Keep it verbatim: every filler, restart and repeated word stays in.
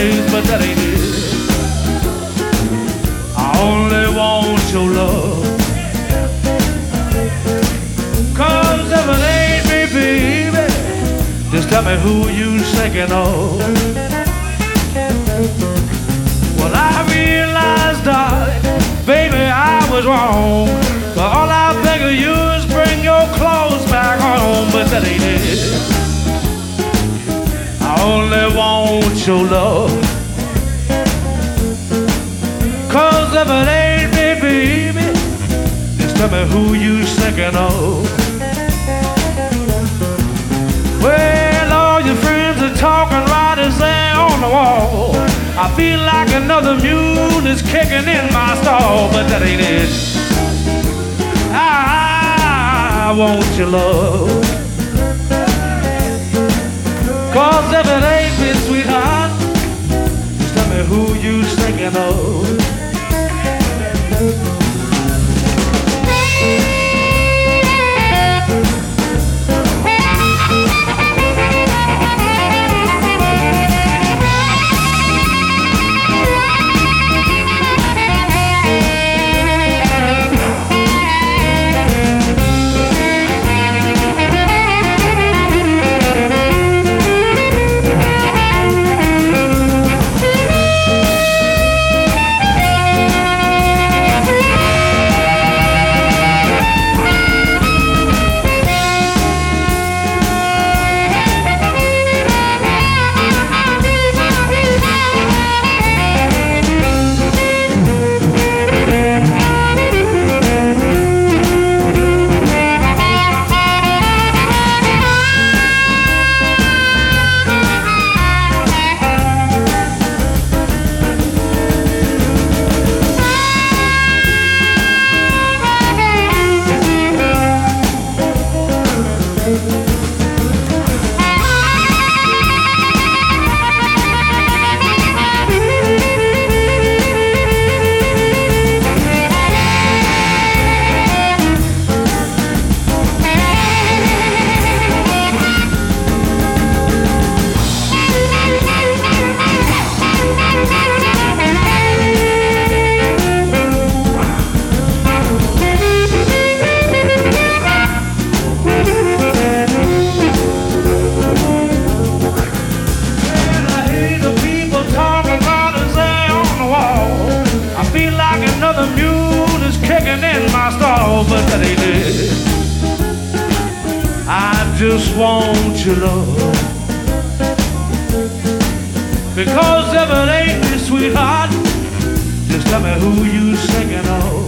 things, but that ain't it. I only want your love. Cause if it ain't me, baby, just tell me who you thinking of. Well, I realized, darling, baby, I was wrong. But all I beg of you is bring your clothes back home. But that ain't it. I only want your love. Cause if it ain't me, baby, just tell me who you thinking of. Well, all your friends are talking right as there on the wall. I feel like another mule is kicking in my stall. But that ain't it. I, I want your love. Cause if it ain't me, sweetheart, just tell me who you thinking of. Another mule is kicking in my stall, but that ain't it. I just want your love. Because if it ain't me, sweetheart, just tell me who you thinking of.